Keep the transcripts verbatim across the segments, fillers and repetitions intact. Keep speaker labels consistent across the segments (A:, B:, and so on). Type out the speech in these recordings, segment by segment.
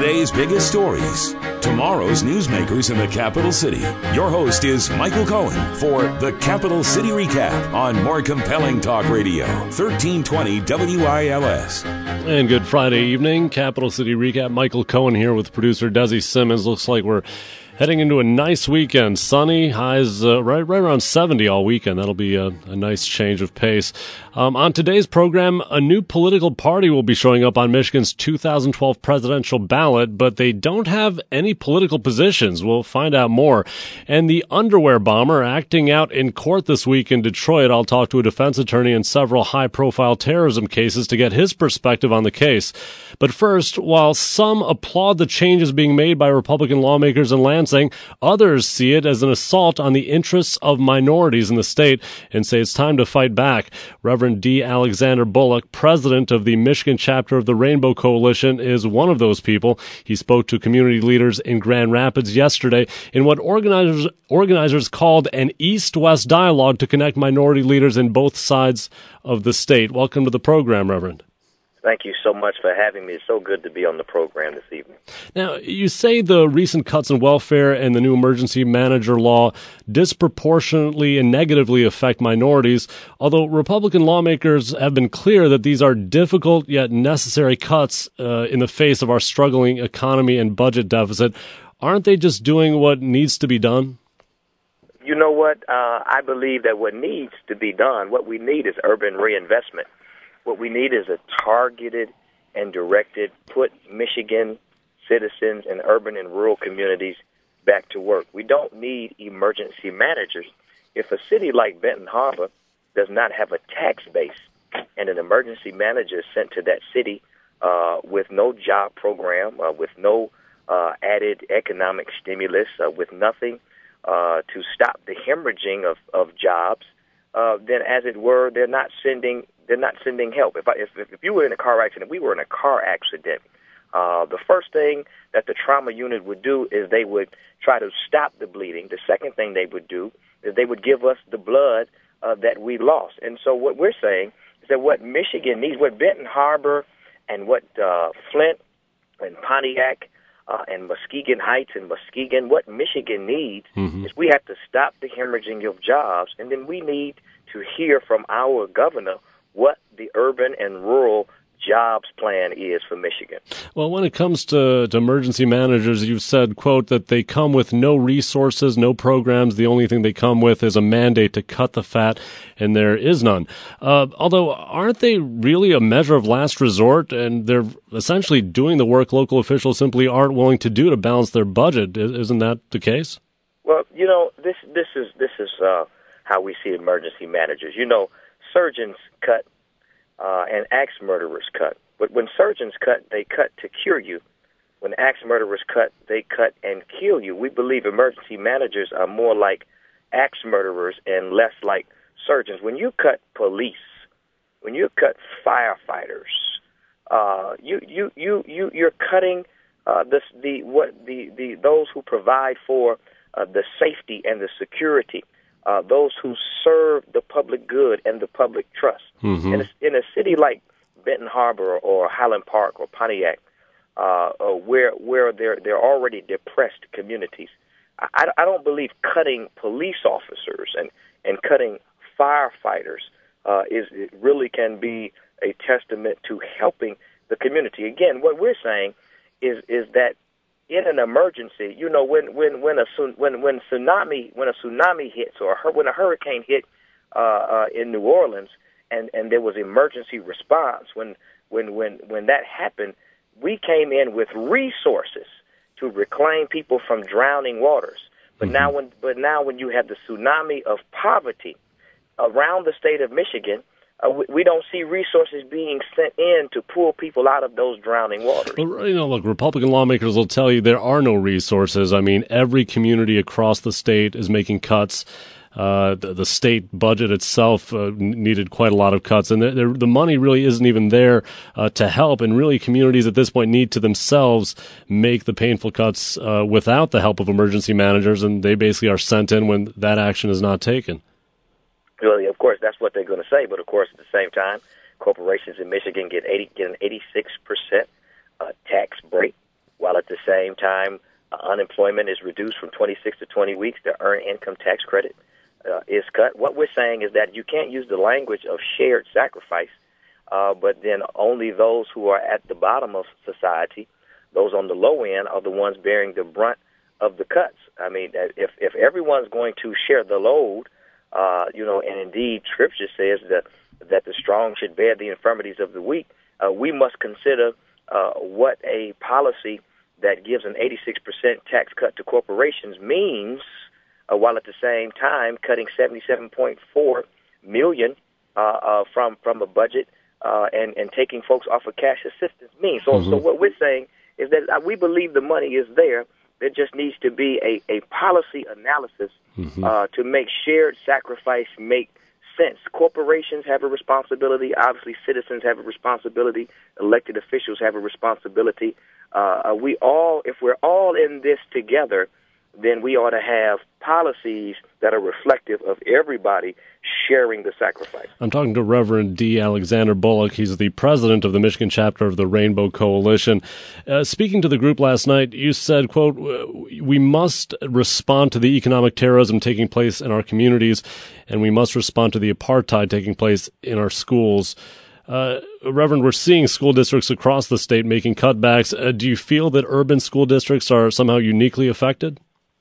A: Today's biggest stories, tomorrow's newsmakers in the capital city. Your host is Michael Cohen for the Capital City Recap on More Compelling Talk Radio, thirteen twenty W I L S.
B: And good Friday evening, Capital City Recap. Michael Cohen here with producer Desi Simmons. Looks like we're heading into a nice weekend. Sunny, highs uh, right right around seventy all weekend. That'll be a, a nice change of pace. Um, on today's program, a new political party will be showing up on Michigan's two thousand twelve presidential ballot, but they don't have any political positions. We'll find out more. And the underwear bomber acting out in court this week in Detroit. I'll talk to a defense attorney in several high-profile terrorism cases to get his perspective on the case. But first, while some applaud the changes being made by Republican lawmakers in Lansing, others see it as an assault on the interests of minorities in the state and say it's time to fight back. Reverend D. Alexander Bullock, president of the Michigan chapter of the Rainbow Coalition, is one of those people. He spoke to community leaders in Grand Rapids yesterday in what organizers organizers called an East-West dialogue to connect minority leaders in both sides of the state. Welcome to the program, Reverend.
C: Thank you so much for having me. It's so good to be on the program this evening.
B: Now, you say the recent cuts in welfare and the new emergency manager law disproportionately and negatively affect minorities, although Republican lawmakers have been clear that these are difficult yet necessary cuts uh, in the face of our struggling economy and budget deficit. Aren't they just doing what needs to be done?
C: You know what? Uh, I believe that what needs to be done, what we need is urban reinvestment. What we need is a targeted and directed put Michigan citizens in urban and rural communities back to work. We don't need emergency managers. If a city like Benton Harbor does not have a tax base and an emergency manager is sent to that city uh, with no job program, uh, with no uh, added economic stimulus, uh, with nothing uh, to stop the hemorrhaging of, of jobs, uh, then as it were, they're not sending They're not sending help. If, I, if if you were in a car accident, we were in a car accident, uh, the first thing that the trauma unit would do is they would try to stop the bleeding. The second thing they would do is they would give us the blood uh, that we lost. And so what we're saying is that what Michigan needs, what Benton Harbor and what uh, Flint and Pontiac uh, and Muskegon Heights and Muskegon, what Michigan needs mm-hmm. is we have to stop the hemorrhaging of jobs, and then we need to hear from our governor what the urban and rural jobs plan is for Michigan.
B: Well, when it comes to, to emergency managers, you've said, quote, that they come with no resources, no programs. The only thing they come with is a mandate to cut the fat, and there is none. Uh, although, aren't they really a measure of last resort, and they're essentially doing the work local officials simply aren't willing to do to balance their budget? Isn't that the case?
C: Well, you know, this this is this is uh, how we see emergency managers. You know, surgeons cut uh, and axe murderers cut. But when surgeons cut, they cut to cure you. When axe murderers cut, they cut and kill you. We believe emergency managers are more like axe murderers and less like surgeons. When you cut police, when you cut firefighters, uh, you you you you you're cutting uh, this the what the, the those who provide for uh, the safety and the security. Uh, those who serve the public good and the public trust. Mm-hmm. In, a, in a city like Benton Harbor or Highland Park or Pontiac, uh, uh, where where they're they're already depressed communities, I, I don't believe cutting police officers and, and cutting firefighters uh, is it really can be a testament to helping the community. Again, what we're saying is is that in an emergency, you know, when when when a when when tsunami when a tsunami hits or a, when a hurricane hit uh, uh, in New Orleans, and, and there was emergency response. When when when when that happened, we came in with resources to reclaim people from drowning waters. But mm-hmm. now when but now when you have the tsunami of poverty around the state of Michigan, Uh, we, we don't see resources being sent in to pull people out of those drowning waters.
B: Well, you know, look, Republican lawmakers will tell you there are no resources. I mean, every community across the state is making cuts. Uh, the, the state budget itself uh, needed quite a lot of cuts, and the, the, the money really isn't even there uh, to help. And really, communities at this point need to themselves make the painful cuts uh, without the help of emergency managers, and they basically are sent in when that action is not taken.
C: Really, of course, that's what they're going to say. But of course, at the same time, corporations in Michigan get eighty, get an eighty-six percent uh, tax break, while same time, uh, unemployment is reduced from twenty-six to twenty weeks. The earned income tax credit uh, is cut. What we're saying is that you can't use the language of shared sacrifice, uh, but then only those who are at the bottom of society, those on the low end, are the ones bearing the brunt of the cuts. I mean, if if everyone's going to share the load, uh, you know, and indeed Scripture says that that the strong should bear the infirmities of the weak, uh, we must consider uh, what a policy that gives an eighty-six percent tax cut to corporations means, uh, while at the same time cutting seventy-seven point four million dollars uh, uh, from from a budget uh, and and taking folks off of cash assistance means. So, mm-hmm. so what we're saying is that we believe the money is there. There just needs to be a, a policy analysis mm-hmm. uh, to make shared sacrifice make sense. Corporations have a responsibility. Obviously, citizens have a responsibility. Elected officials have a responsibility. Uh, we all, if we're all in this together, then we ought to have policies that are reflective of everybody sharing the sacrifice.
B: I'm talking to Reverend D. Alexander Bullock. He's the president of the Michigan chapter of the Rainbow Coalition. Uh, speaking to the group last night, you said, quote, "We must respond to the economic terrorism taking place in our communities, and we must respond to the apartheid taking place in our schools." Uh, Reverend, we're seeing school districts across the state making cutbacks. Uh, do you feel that urban school districts are somehow uniquely affected?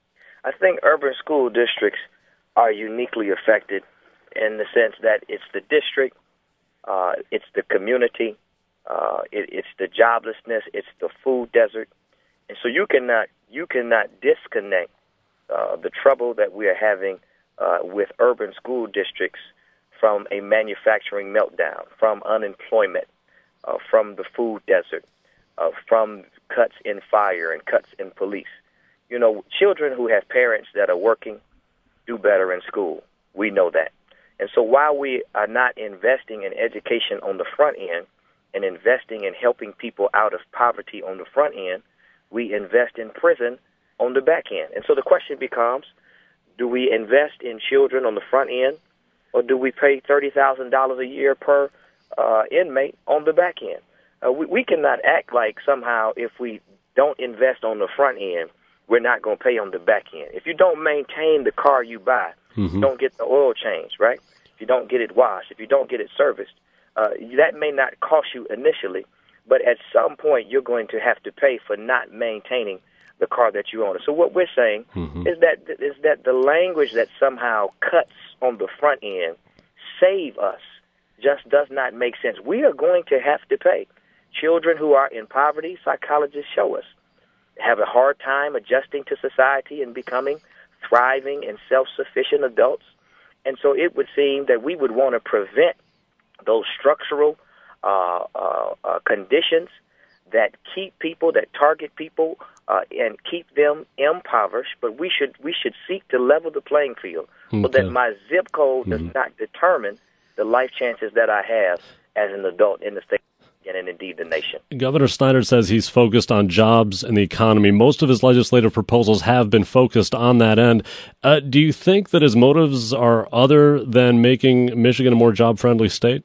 C: I think urban school districts are uniquely affected in the sense that it's the district, uh, it's the community, uh, it, it's the joblessness, it's the food desert, and so you cannot you cannot disconnect uh, the trouble that we are having uh, with urban school districts from a manufacturing meltdown, from unemployment, uh, from the food desert, uh, from cuts in fire and cuts in police. You know, children who have parents that are working do better in school. We know that. And so while we are not investing in education on the front end and investing in helping people out of poverty on the front end, we invest in prison on the back end. And so the question becomes, do we invest in children on the front end, or do we pay thirty thousand dollars a year per uh, inmate on the back end? Uh, we, we cannot act like somehow if we don't invest on the front end, we're not going to pay on the back end. If you don't maintain the car you buy, mm-hmm. you don't get the oil change, right? If you don't get it washed, if you don't get it serviced, uh, that may not cost you initially, but at some point you're going to have to pay for not maintaining the car that you own. So what we're saying mm-hmm. is that is that the language that somehow cuts on the front end, save us, just does not make sense. We are going to have to pay. Children who are in poverty, psychologists show us, have a hard time adjusting to society and becoming thriving and self-sufficient adults. And so it would seem that we would want to prevent those structural uh, uh, uh, conditions that keep people, that target people, uh, and keep them impoverished. But we should we should seek to level the playing field okay. so that my zip code mm-hmm. does not determine the life chances that I have as an adult in the state and indeed the nation.
B: Governor Snyder says he's focused on jobs and the economy. Most of his legislative proposals have been focused on that end. Uh, do you think that his motives are other than making Michigan a more job-friendly state?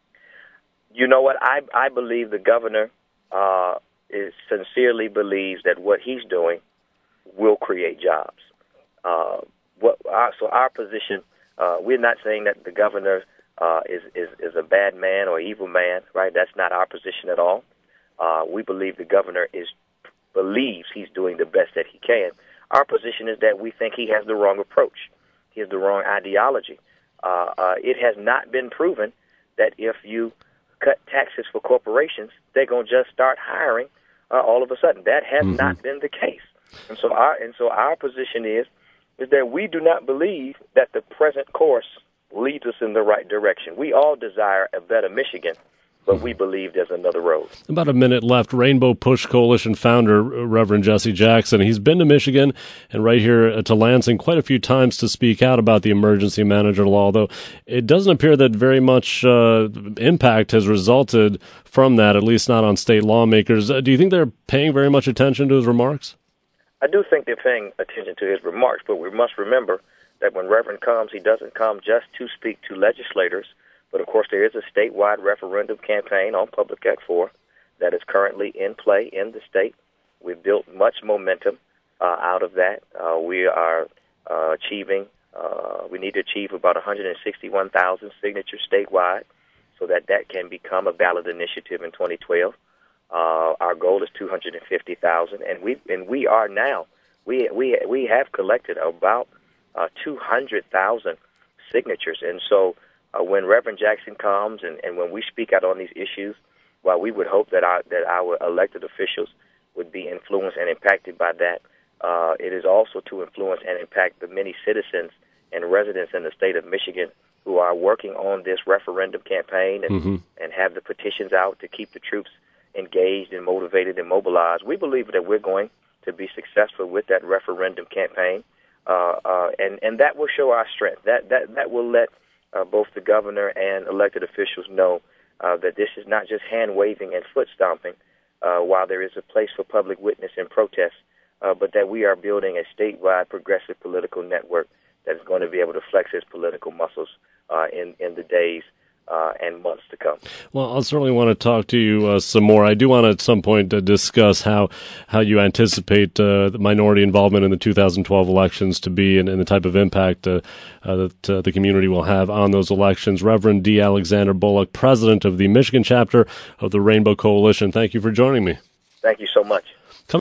C: You know what? I, I believe the governor uh, is sincerely believes that what he's doing will create jobs. Uh, what our, so our position, uh, we're not saying that the governor Uh, is, is is a bad man or evil man, right? That's not our position at all. Uh, we believe the governor is believes he's doing the best that he can. Our position is that we think he has the wrong approach. He has the wrong ideology. Uh, uh, it has not been proven that if you cut taxes for corporations, they're going to just start hiring uh, all of a sudden. That has mm-hmm. not been the case. And so our and so our position is is that we do not believe that the present course leads us in the right direction. We all desire a better Michigan, but we believe there's another road. About
B: a minute left. Rainbow Push Coalition founder, Reverend Jesse Jackson. He's been to Michigan and right here to Lansing quite a few times to speak out about the emergency manager law, though it doesn't appear that very much uh, impact has resulted from that, at least not on state lawmakers. Uh, do you think they're paying very much attention to his remarks?
C: I do think they're paying attention to his remarks, but we must remember that when Reverend comes, he doesn't come just to speak to legislators, but of course there is a statewide referendum campaign on Public Act four that is currently in play in the state. We've built much momentum uh, out of that. Uh, we are uh, achieving, uh, we need to achieve about one hundred sixty-one thousand signatures statewide so that that can become a ballot initiative in twenty twelve. Uh, our goal is two hundred fifty thousand, and we and we are now, we we we have collected about uh, two hundred thousand signatures. And so uh, when Reverend Jackson comes and, and when we speak out on these issues, while we would hope that our, that our elected officials would be influenced and impacted by that, uh, it is also to influence and impact the many citizens and residents in the state of Michigan who are working on this referendum campaign and, mm-hmm. and have the petitions out to keep the troops engaged and motivated and mobilized. We believe that we're going to be successful with that referendum campaign. Uh, uh, and, and that will show our strength. That that, that will let uh, both the governor and elected officials know uh, that this is not just hand-waving and foot-stomping uh, while there is a place for public witness and protest, uh, but that we are building a statewide progressive political network that is going to be able to flex its political muscles uh, in, in the days Uh, and months to come.
B: Well, I'll certainly want to talk to you uh, some more. I do want to at some point uh, discuss how how you anticipate uh, the minority involvement in the two thousand twelve elections to be and, and the type of impact uh, uh, that uh, the community will have on those elections. Reverend D. Alexander Bullock, president of the Michigan chapter of the Rainbow Coalition, thank you for joining me.
C: Thank you so much.